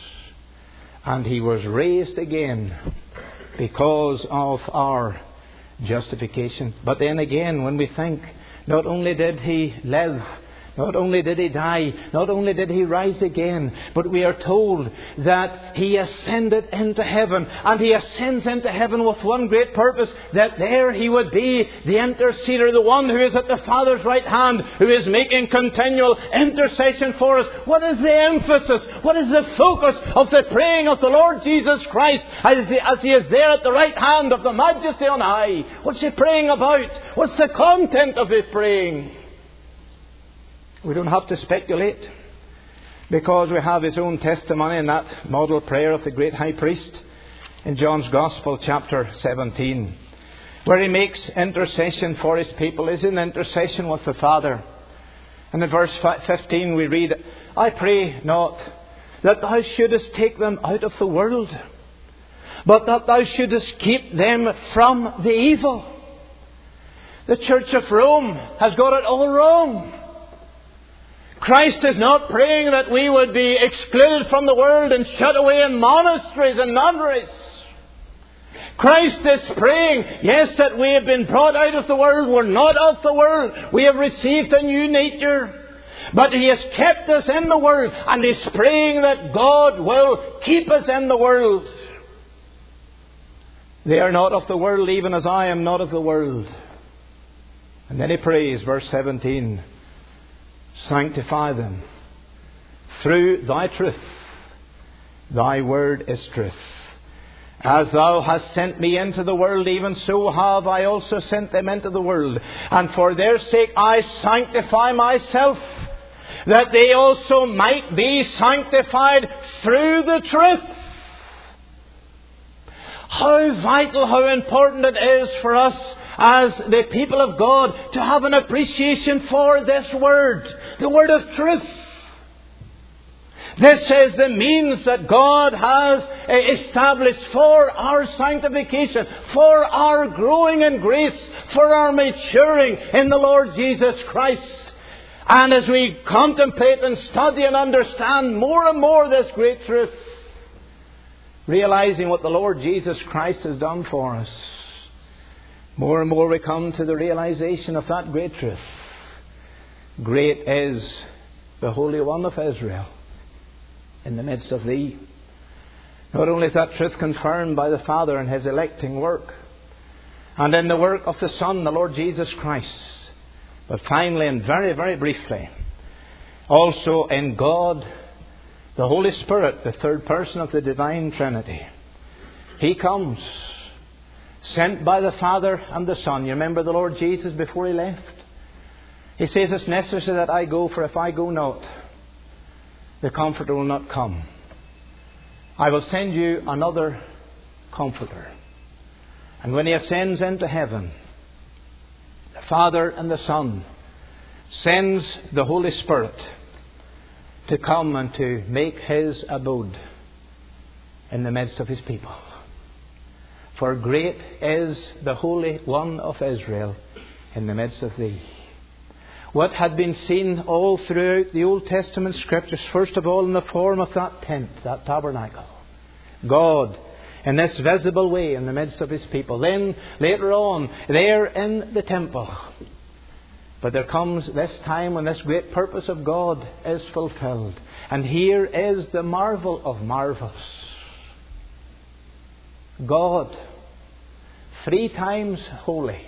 And He was raised again because of our justification. But then again, when we think, not only did He live, not only did He die, not only did He rise again, but we are told that He ascended into heaven. And He ascends into heaven with one great purpose, that there He would be the interceder, the one who is at the Father's right hand, who is making continual intercession for us. What is the emphasis? What is the focus of the praying of the Lord Jesus Christ as He is there at the right hand of the Majesty on high? What's He praying about? What's the content of His praying? We don't have to speculate, because we have His own testimony in that model prayer of the great high priest in John's Gospel chapter 17, where he makes intercession for his people. He's in intercession with the Father. And in verse 15 we read, I pray not that Thou shouldest take them out of the world, but that Thou shouldest keep them from the evil. The Church of Rome has got it all wrong. Christ is not praying that we would be excluded from the world and shut away in monasteries and nunneries. Christ is praying, yes, that we have been brought out of the world. We're not of the world. We have received a new nature. But He has kept us in the world, and He's praying that God will keep us in the world. They are not of the world, even as I am not of the world. And then He prays, verse 17, sanctify them through Thy truth. Thy word is truth. As Thou hast sent me into the world, even so have I also sent them into the world. And for their sake I sanctify myself, that they also might be sanctified through the truth. How vital, how important it is for us as the people of God to have an appreciation for this word, the word of truth. This is the means that God has established for our sanctification, for our growing in grace, for our maturing in the Lord Jesus Christ. And as we contemplate and study and understand more and more this great truth, realizing what the Lord Jesus Christ has done for us, more and more we come to the realization of that great truth. Great is the Holy One of Israel in the midst of thee. Not only is that truth confirmed by the Father in His electing work, and in the work of the Son, the Lord Jesus Christ, but finally and very, very briefly, also in God, the Holy Spirit, the third person of the Divine Trinity. He comes, sent by the Father and the Son. You remember the Lord Jesus before He left? He says, it's necessary that I go, for if I go not, the Comforter will not come. I will send you another Comforter. And when He ascends into heaven, the Father and the Son sends the Holy Spirit to come and to make His abode in the midst of His people. For great is the Holy One of Israel in the midst of thee. What had been seen all throughout the Old Testament Scriptures, first of all in the form of that tent, that tabernacle. God in this visible way in the midst of His people. Then later on, there in the temple. But there comes this time when this great purpose of God is fulfilled. And here is the marvel of marvels. God 3 times holy,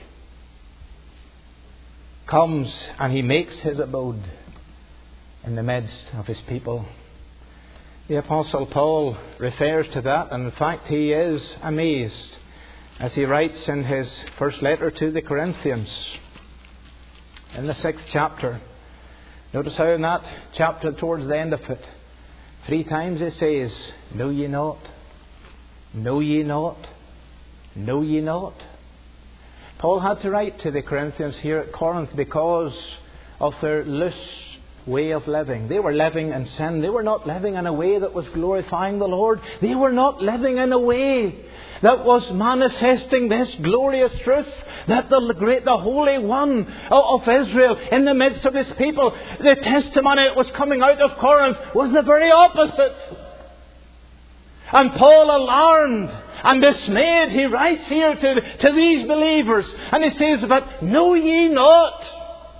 comes and He makes His abode in the midst of His people. The Apostle Paul refers to that, and in fact he is amazed as he writes in his first letter to the Corinthians in the 6th chapter. Notice how in that chapter, towards the end of it, 3 times he says, "Know ye not? Know ye not? Know ye not?" Paul had to write to the Corinthians here at Corinth because of their loose way of living. They were living in sin. They were not living in a way that was glorifying the Lord. They were not living in a way that was manifesting this glorious truth that the Holy One of Israel in the midst of His people, the testimony that was coming out of Corinth was the very opposite. And Paul, alarmed and dismayed, he writes here to these believers, and he says, "But know ye not?"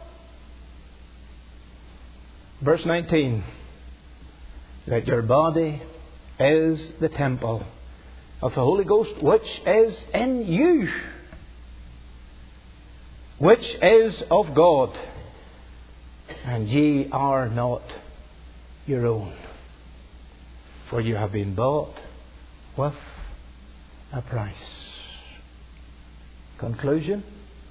Verse 19, "that your body is the temple of the Holy Ghost, which is in you, which is of God, and ye are not your own. For you have been bought with a price." Conclusion: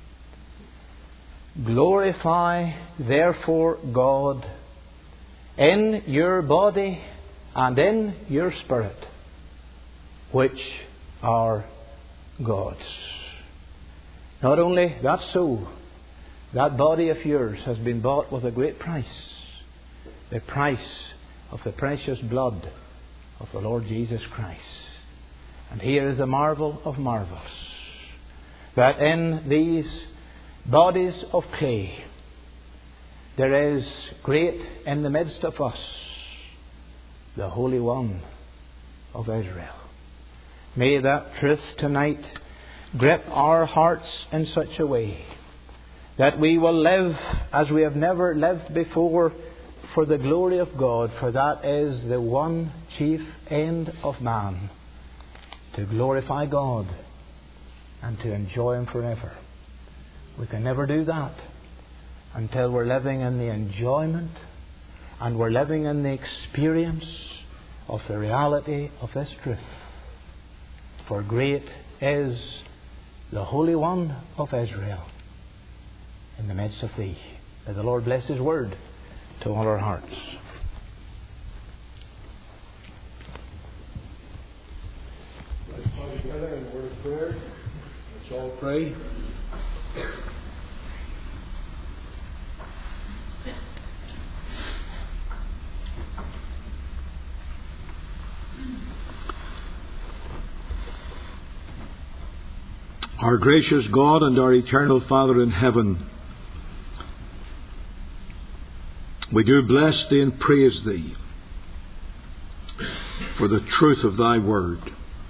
glorify therefore God in your body and in your spirit, which are God's. Not only that so, that body of yours has been bought with a great price, the price of the precious blood of the Lord Jesus Christ. And here is the marvel of marvels, that in these bodies of clay there is great in the midst of us the Holy One of Israel. May that truth tonight grip our hearts in such a way that we will live as we have never lived before for the glory of God, for that is the one chief end of man, to glorify God and to enjoy Him forever. We can never do that until we're living in the enjoyment and we're living in the experience of the reality of this truth. For great is the Holy One of Israel in the midst of thee. May the Lord bless His word to all our hearts. Let's come together in a word of prayer. Let's all pray. Our gracious God and our eternal Father in heaven, we do bless Thee and praise Thee for the truth of Thy word.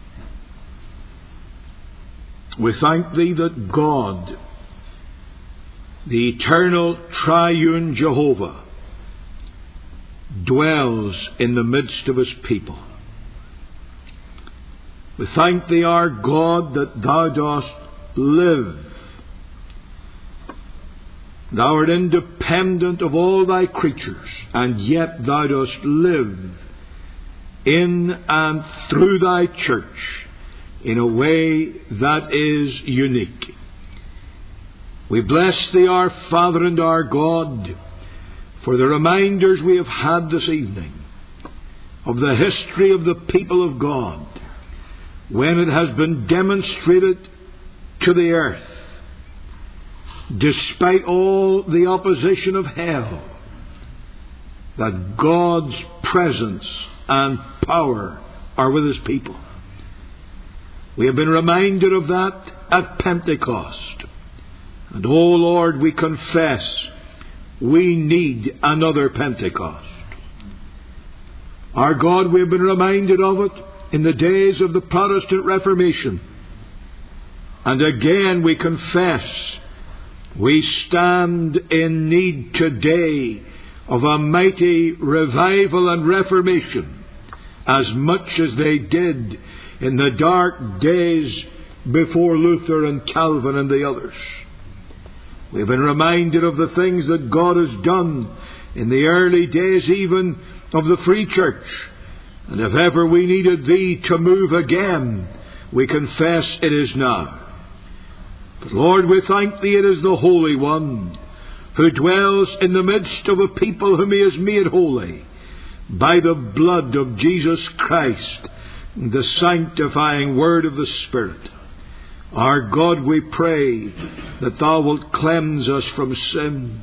We thank Thee that God, the eternal triune Jehovah, dwells in the midst of His people. We thank Thee, our God, that Thou dost live. Thou art independent of all Thy creatures, and yet Thou dost live in and through Thy church in a way that is unique. We bless Thee, our Father and our God, for the reminders we have had this evening of the history of the people of God, when it has been demonstrated to the earth, despite all the opposition of hell, that God's presence and power are with His people. We have been reminded of that at Pentecost. And, O Lord, we confess we need another Pentecost. Our God, we have been reminded of it in the days of the Protestant Reformation. And again we confess we stand in need today of a mighty revival and reformation, as much as they did in the dark days before Luther and Calvin and the others. We've been reminded of the things that God has done in the early days even of the Free Church. And if ever we needed Thee to move again, we confess it is now. But Lord, we thank Thee it is the Holy One who dwells in the midst of a people whom He has made holy by the blood of Jesus Christ, the sanctifying word of the Spirit. Our God, we pray that Thou wilt cleanse us from sin.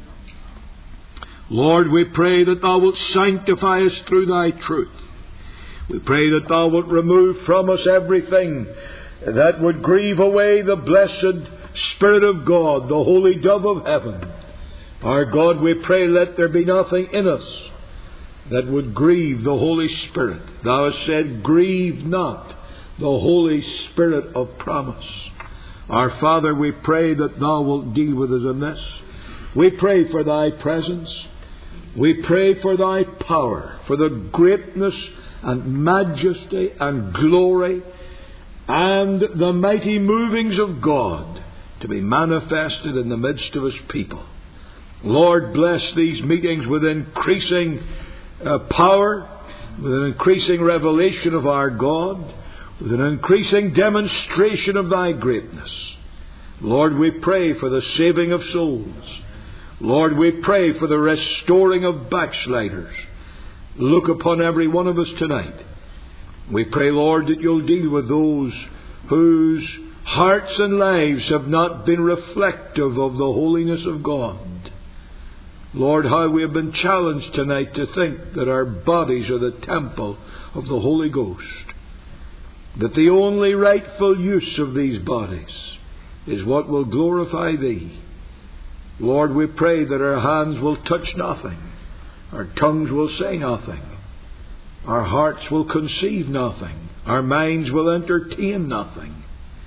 Lord, we pray that Thou wilt sanctify us through Thy truth. We pray that Thou wilt remove from us everything that would grieve away the blessed Spirit of God, the Holy Dove of heaven. Our God, we pray, let there be nothing in us that would grieve the Holy Spirit. Thou hast said, grieve not the Holy Spirit of promise. Our Father, we pray that Thou wilt deal with us in this. We pray for Thy presence. We pray for Thy power, for the greatness and majesty and glory and the mighty movings of God to be manifested in the midst of His people. Lord, bless these meetings with increasing power, with an increasing revelation of our God, with an increasing demonstration of Thy greatness. Lord, we pray for the saving of souls. Lord, we pray for the restoring of backsliders. Look upon every one of us tonight. We pray, Lord, that You'll deal with those whose hearts and lives have not been reflective of the holiness of God. Lord, how we have been challenged tonight to think that our bodies are the temple of the Holy Ghost, that the only rightful use of these bodies is what will glorify Thee. Lord, we pray that our hands will touch nothing, our tongues will say nothing, our hearts will conceive nothing, our minds will entertain nothing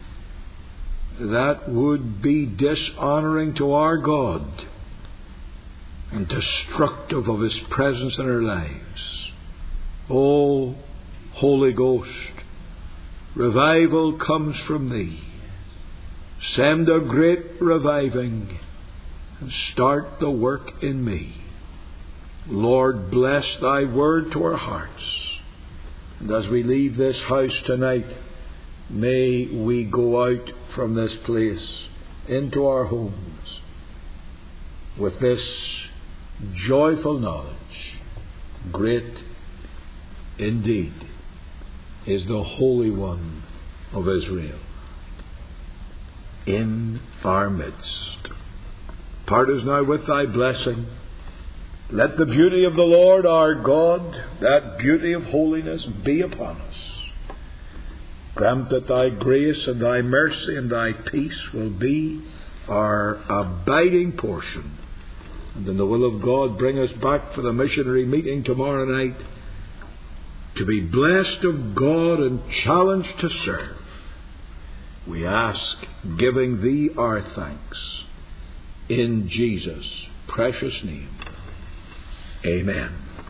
that would be dishonouring to our God and destructive of His presence in our lives. O Holy Ghost, revival comes from Thee. Send a great reviving and start the work in me. Lord, bless Thy word to our hearts. And as we leave this house tonight, may we go out from this place into our homes with this joyful knowledge. Great indeed is the Holy One of Israel in our midst. Part us now with Thy blessing. Let the beauty of the Lord our God, that beauty of holiness, be upon us. Grant that Thy grace and Thy mercy and Thy peace will be our abiding portion. And in the will of God, bring us back for the missionary meeting tomorrow night to be blessed of God and challenged to serve. We ask, giving Thee our thanks. In Jesus' precious name. Amen.